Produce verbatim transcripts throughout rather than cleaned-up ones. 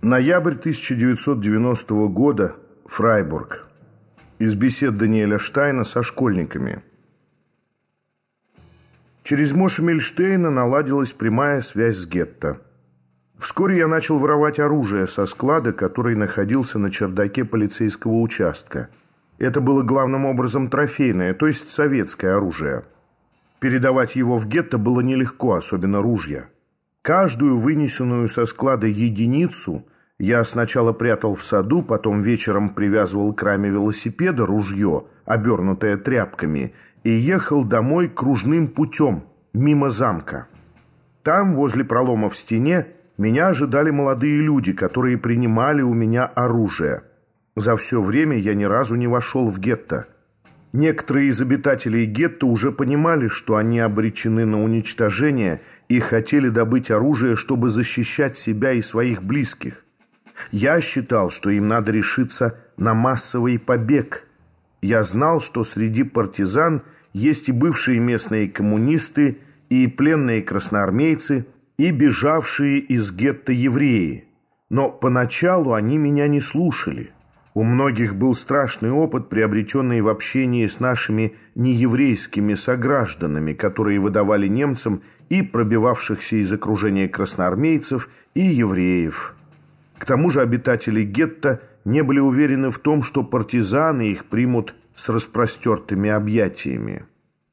Ноябрь тысяча девятьсот девяностого года. Фрайбург. Из бесед Даниэля Штайна со школьниками. Через Моше Мильштейна наладилась прямая связь с гетто. Вскоре я начал воровать оружие со склада, который находился на чердаке полицейского участка. Это было главным образом трофейное, то есть советское оружие. Передавать его в гетто было нелегко, особенно ружья. Каждую вынесенную со склада единицу я сначала прятал в саду, потом вечером привязывал к раме велосипеда ружье, обернутое тряпками, и ехал домой кружным путем, мимо замка. Там, возле пролома в стене, меня ожидали молодые люди, которые принимали у меня оружие. За все время я ни разу не вошел в гетто. Некоторые из обитателей гетто уже понимали, что они обречены на уничтожение, и хотели добыть оружие, чтобы защищать себя и своих близких. Я считал, что им надо решиться на массовый побег. Я знал, что среди партизан есть и бывшие местные коммунисты, и пленные красноармейцы, и бежавшие из гетто евреи. Но поначалу они меня не слушали. У многих был страшный опыт, приобретенный в общении с нашими нееврейскими согражданами, которые выдавали немцам и пробивавшихся из окружения красноармейцев, и евреев. К тому же обитатели гетто не были уверены в том, что партизаны их примут с распростертыми объятиями.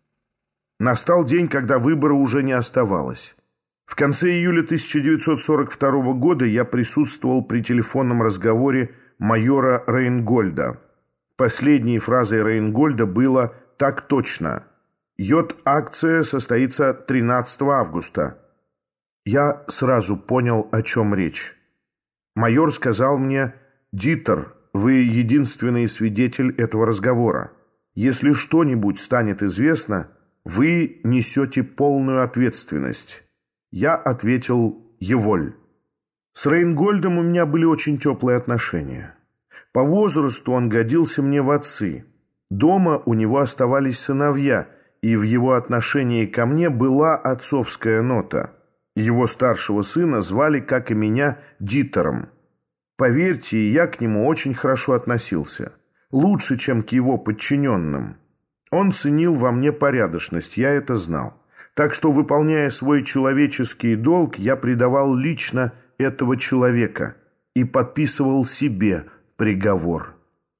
Настал день, когда выбора уже не оставалось. В конце июля тысяча девятьсот сорок второго года я присутствовал при телефонном разговоре майора Рейнгольда. Последней фразой Рейнгольда было «так точно». Йод-акция состоится тринадцатого августа. Я сразу понял, о чем речь. Майор сказал мне: «Дитер, вы единственный свидетель этого разговора. Если что-нибудь станет известно, вы несете полную ответственность». Я ответил: «Еволь». С Рейнгольдом у меня были очень теплые отношения. По возрасту он годился мне в отцы. Дома у него оставались сыновья, и в его отношении ко мне была отцовская нота. Его старшего сына звали, как и меня, Дитером. Поверьте, я к нему очень хорошо относился. Лучше, чем к его подчиненным. Он ценил во мне порядочность, я это знал. Так что, выполняя свой человеческий долг, я предавал лично этого человека и подписывал себе приговор.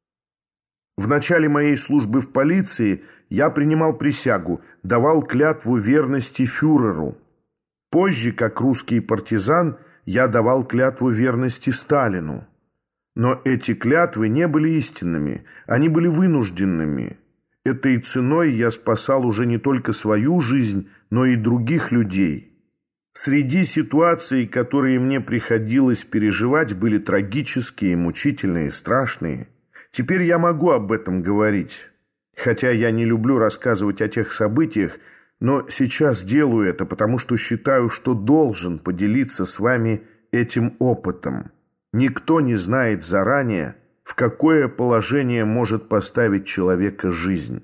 В начале моей службы в полиции я принимал присягу, давал клятву верности фюреру. Позже, как русский партизан, я давал клятву верности Сталину. Но эти клятвы не были истинными, они были вынужденными. Этой ценой я спасал уже не только свою жизнь, но и других людей. Среди ситуаций, которые мне приходилось переживать, были трагические, мучительные, страшные. Теперь я могу об этом говорить. Хотя я не люблю рассказывать о тех событиях, но сейчас делаю это, потому что считаю, что должен поделиться с вами этим опытом. Никто не знает заранее, в какое положение может поставить человека жизнь.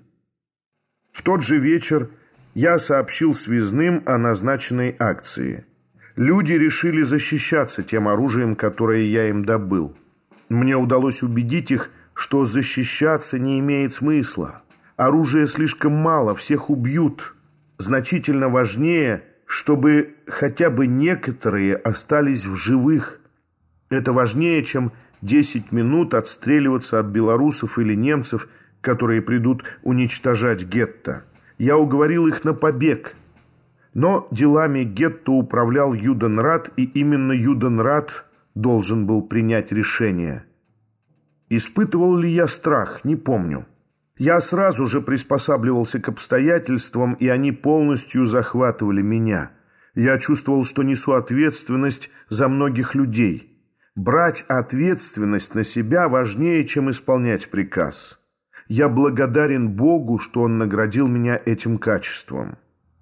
В тот же вечер я сообщил связным о назначенной акции. Люди решили защищаться тем оружием, которое я им добыл. Мне удалось убедить их, что защищаться не имеет смысла. Оружия слишком мало, всех убьют. Значительно важнее, чтобы хотя бы некоторые остались в живых. Это важнее, чем десять минут отстреливаться от белорусов или немцев, которые придут уничтожать гетто. Я уговорил их на побег. Но делами гетто управлял Юденрат, и именно Юденрат должен был принять решение. Испытывал ли я страх, не помню. Я сразу же приспосабливался к обстоятельствам, и они полностью захватывали меня. Я чувствовал, что несу ответственность за многих людей. Брать ответственность на себя важнее, чем исполнять приказ. Я благодарен Богу, что Он наградил меня этим качеством.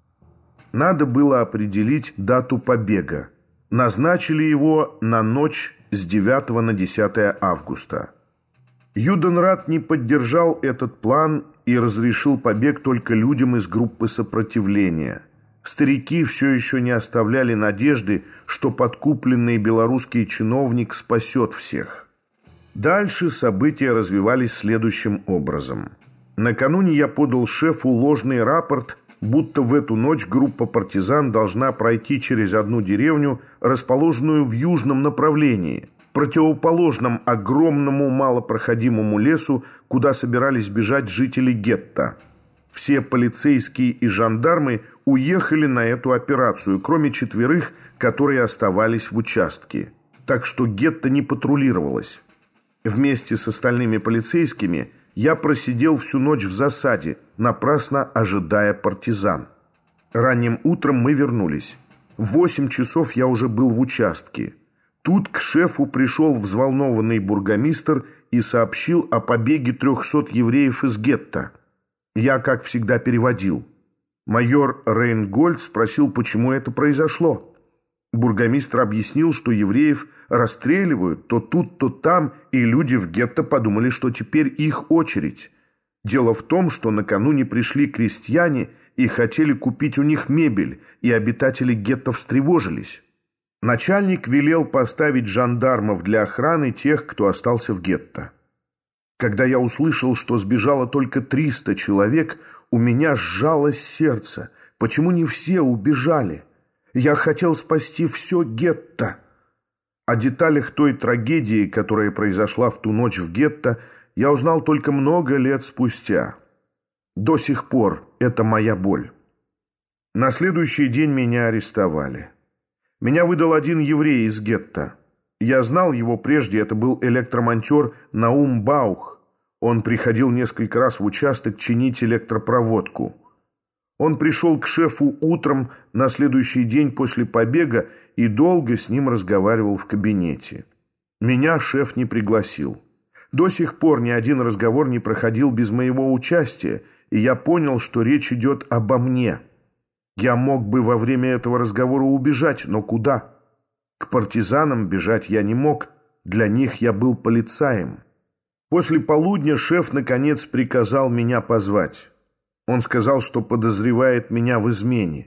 Надо было определить дату побега. Назначили его на ночь с девятого на десятое августа. Юденрат не поддержал этот план и разрешил побег только людям из группы сопротивления. Старики все еще не оставляли надежды, что подкупленный белорусский чиновник спасет всех. Дальше события развивались следующим образом. Накануне я подал шефу ложный рапорт, будто в эту ночь группа партизан должна пройти через одну деревню, расположенную в южном направлении, противоположном огромному малопроходимому лесу, куда собирались бежать жители гетто. Все полицейские и жандармы уехали на эту операцию, кроме четверых, которые оставались в участке. Так что гетто не патрулировалось. Вместе с остальными полицейскими я просидел всю ночь в засаде, напрасно ожидая партизан. Ранним утром мы вернулись. В восемь часов я уже был в участке. Тут к шефу пришел взволнованный бургомистр и сообщил о побеге трехсот евреев из гетто. Я, как всегда, переводил. Майор Рейнгольд спросил, почему это произошло. Бургомистр объяснил, что евреев расстреливают то тут, то там, и люди в гетто подумали, что теперь их очередь. Дело в том, что накануне пришли крестьяне и хотели купить у них мебель, и обитатели гетто встревожились. Начальник велел поставить жандармов для охраны тех, кто остался в гетто. Когда я услышал, что сбежало только триста человек, у меня сжалось сердце. Почему не все убежали? Я хотел спасти все гетто. О деталях той трагедии, которая произошла в ту ночь в гетто, я узнал только много лет спустя. До сих пор это моя боль. На следующий день меня арестовали. Меня выдал один еврей из гетто. Я знал его прежде, это был электромонтер Наум Баух. Он приходил несколько раз в участок чинить электропроводку. Он пришел к шефу утром на следующий день после побега и долго с ним разговаривал в кабинете. Меня шеф не пригласил. До сих пор ни один разговор не проходил без моего участия, и я понял, что речь идет обо мне. Я мог бы во время этого разговора убежать, но куда? К партизанам бежать я не мог, для них я был полицаем. После полудня шеф, наконец, приказал меня позвать. Он сказал, что подозревает меня в измене.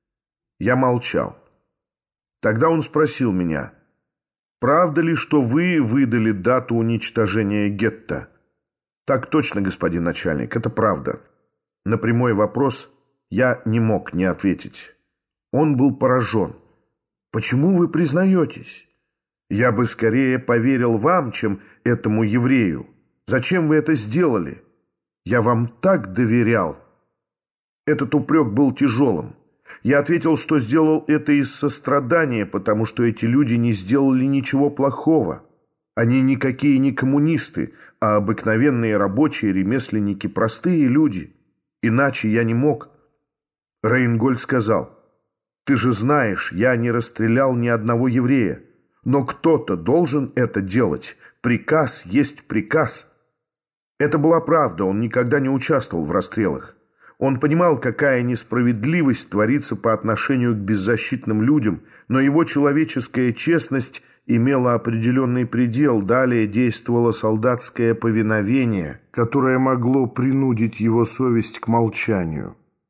Я молчал. Тогда он спросил меня, правда ли, что вы выдали дату уничтожения гетто? Так точно, господин начальник, это правда. На прямой вопрос я не мог не ответить. Он был поражен. Почему вы признаетесь? Я бы скорее поверил вам, чем этому еврею. Зачем вы это сделали? Я вам так доверял. Этот упрек был тяжелым. Я ответил, что сделал это из сострадания, потому что эти люди не сделали ничего плохого. Они никакие не коммунисты, а обыкновенные рабочие, ремесленники, простые люди. Иначе я не мог. Рейнгольд сказал, ты же знаешь, я не расстрелял ни одного еврея. Но кто-то должен это делать. Приказ есть приказ. Это была правда, он никогда не участвовал в расстрелах. Он понимал, какая несправедливость творится по отношению к беззащитным людям, но его человеческая честность имела определенный предел. Далее действовало солдатское повиновение, которое могло принудить его совесть к молчанию.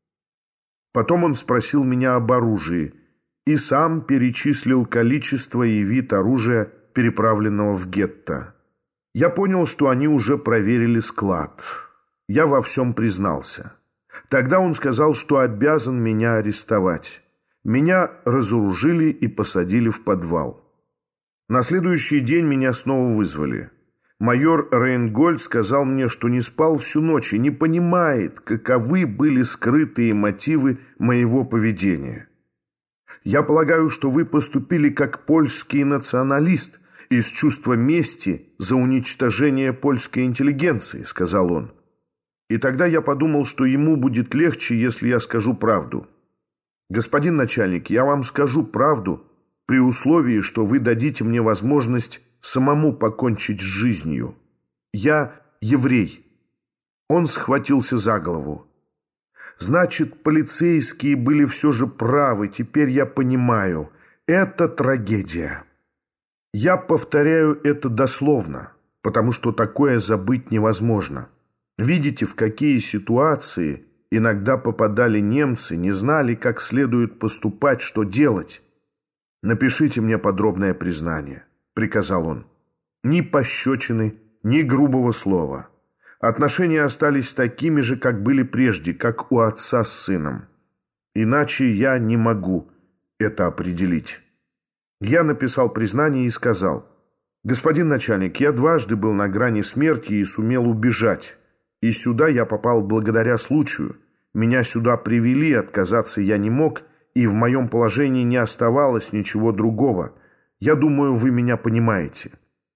Потом он спросил меня об оружии и сам перечислил количество и вид оружия, переправленного в гетто. Я понял, что они уже проверили склад. Я во всем признался. Тогда он сказал, что обязан меня арестовать. Меня разоружили и посадили в подвал. На следующий день меня снова вызвали. Майор Рейнгольд сказал мне, что не спал всю ночь и не понимает, каковы были скрытые мотивы моего поведения. «Я полагаю, что вы поступили как польский националист из чувства мести за уничтожение польской интеллигенции», — сказал он. И тогда я подумал, что ему будет легче, если я скажу правду. «Господин начальник, я вам скажу правду при условии, что вы дадите мне возможность самому покончить с жизнью. Я еврей». Он схватился за голову. «Значит, полицейские были все же правы, теперь я понимаю. Это трагедия». Я повторяю это дословно, потому что такое забыть невозможно. Видите, в какие ситуации иногда попадали немцы, не знали, как следует поступать, что делать. «Напишите мне подробное признание», — приказал он. «Ни пощечины, ни грубого слова. Отношения остались такими же, как были прежде, как у отца с сыном. Иначе я не могу это определить». Я написал признание и сказал: «Господин начальник, я дважды был на грани смерти и сумел убежать. И сюда я попал благодаря случаю. Меня сюда привели, отказаться я не мог, и в моем положении не оставалось ничего другого. Я думаю, вы меня понимаете».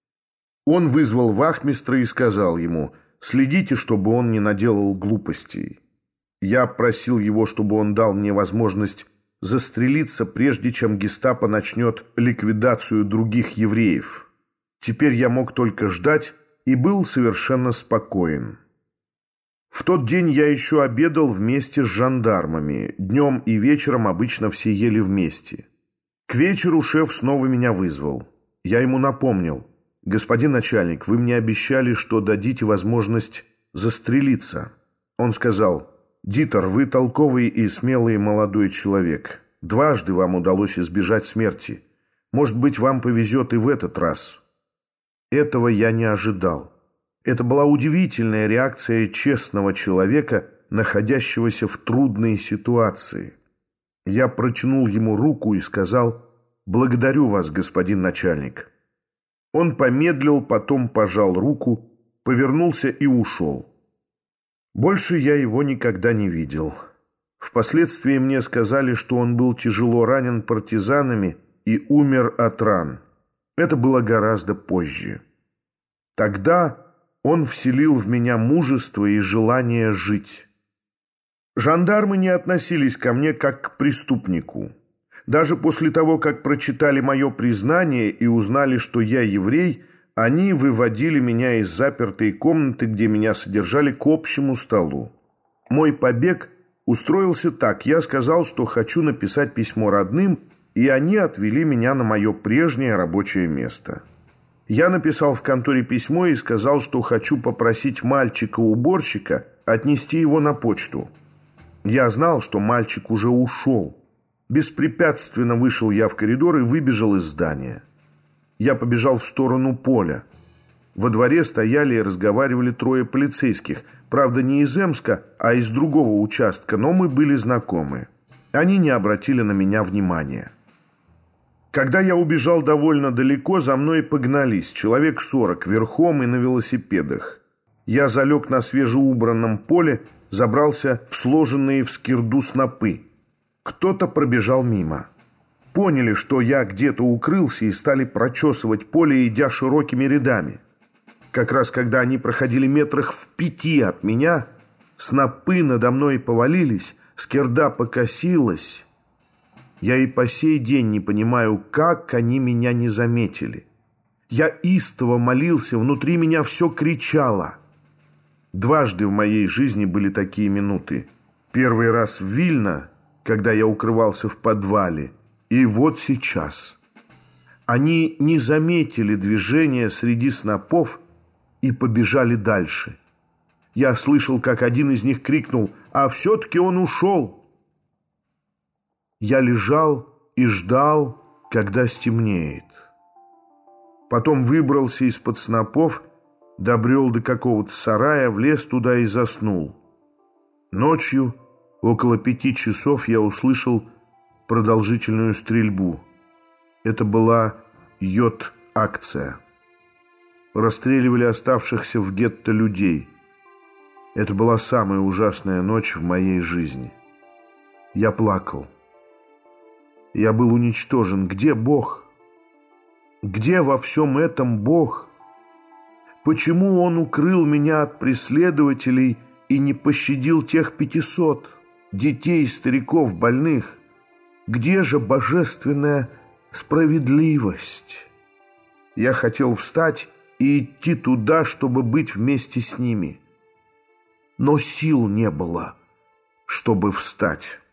Он вызвал вахмистра и сказал ему: «Следите, чтобы он не наделал глупостей». Я просил его, чтобы он дал мне возможность застрелиться, прежде чем гестапо начнет ликвидацию других евреев. Теперь я мог только ждать и был совершенно спокоен. В тот день я еще обедал вместе с жандармами. Днем и вечером обычно все ели вместе. К вечеру шеф снова меня вызвал. Я ему напомнил: «Господин начальник, вы мне обещали, что дадите возможность застрелиться». Он сказал: «Дитер, вы толковый и смелый молодой человек. Дважды вам удалось избежать смерти. Может быть, вам повезет и в этот раз». Этого я не ожидал. Это была удивительная реакция честного человека, находящегося в трудной ситуации. Я протянул ему руку и сказал: «Благодарю вас, господин начальник». Он помедлил, потом пожал руку, повернулся и ушел. Больше я его никогда не видел. Впоследствии мне сказали, что он был тяжело ранен партизанами и умер от ран. Это было гораздо позже. Тогда он вселил в меня мужество и желание жить. Жандармы не относились ко мне как к преступнику. Даже после того, как прочитали мое признание и узнали, что я еврей, они выводили меня из запертой комнаты, где меня содержали, к общему столу. Мой побег устроился так. Я сказал, что хочу написать письмо родным, и они отвели меня на мое прежнее рабочее место. Я написал в конторе письмо и сказал, что хочу попросить мальчика-уборщика отнести его на почту. Я знал, что мальчик уже ушел. Беспрепятственно вышел я в коридор и выбежал из здания. Я побежал в сторону поля. Во дворе стояли и разговаривали трое полицейских. Правда, не из Эмска, а из другого участка, но мы были знакомы. Они не обратили на меня внимания. Когда я убежал довольно далеко, за мной погнались человек сорок верхом и на велосипедах. Я залег на свежеубранном поле, забрался в сложенные в скирду снопы. Кто-то пробежал мимо. Поняли, что я где-то укрылся, и стали прочесывать поле, идя широкими рядами. Как раз когда они проходили метрах в пяти от меня, снопы надо мной повалились, скирда покосилась. Я и по сей день не понимаю, как они меня не заметили. Я истово молился, внутри меня все кричало. Дважды в моей жизни были такие минуты. Первый раз в Вильно, когда я укрывался в подвале, и вот сейчас. Они не заметили движения среди снопов и побежали дальше. Я слышал, как один из них крикнул: «А все-таки он ушел!» Я лежал и ждал, когда стемнеет. Потом выбрался из-под снопов, добрел до какого-то сарая, влез туда и заснул. Ночью, около пяти часов, я услышал продолжительную стрельбу. Это была йод-акция. Расстреливали оставшихся в гетто людей. Это была самая ужасная ночь в моей жизни. Я плакал. Я был уничтожен. Где Бог? Где во всем этом Бог? Почему Он укрыл меня от преследователей и не пощадил тех пятисот детей, стариков, больных? Где же божественная справедливость? Я хотел встать и идти туда, чтобы быть вместе с ними. Но сил не было, чтобы встать.